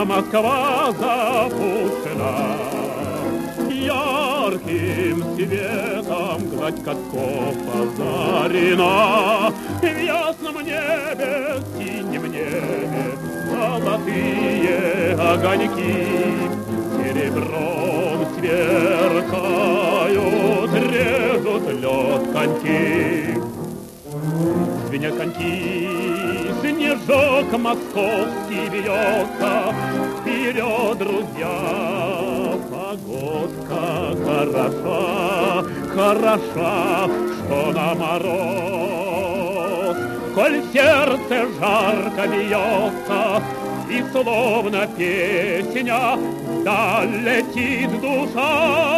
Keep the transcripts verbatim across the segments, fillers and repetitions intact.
вся Москва запущена. Ярким светом гладь катков озарена, и в ясном небе, синем небе золотые огоньки серебром сверкают, режут лед коньки. Звенят коньки, снежок московский бьется, вперед, друзья, погодка хороша, хороша, что на мороз. Коль сердце жарко бьется, и словно песня вдаль летит душа,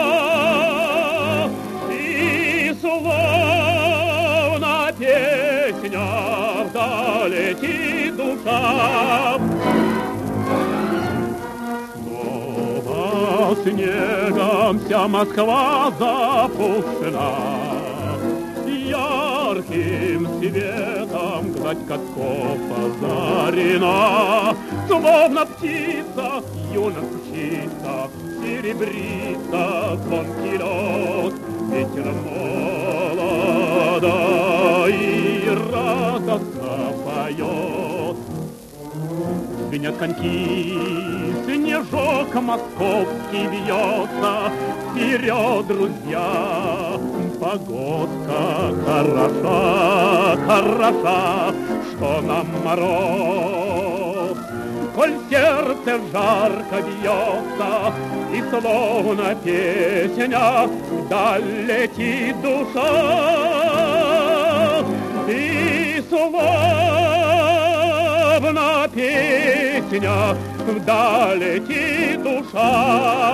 и словно песня вдаль летит душа. Снегом вся Москва запущена, ярким светом гладь катков озарена, словно птица юность птица серебрится звонкий лед, ветер молодо и радостно поет. Звенят коньки, снежок московский бьется, вперед, друзья, погодка хороша, хороша, что нам мороз. Коль сердце жарко бьется, и словно песня вдаль летит душа, и словно песня вдаль летит душа.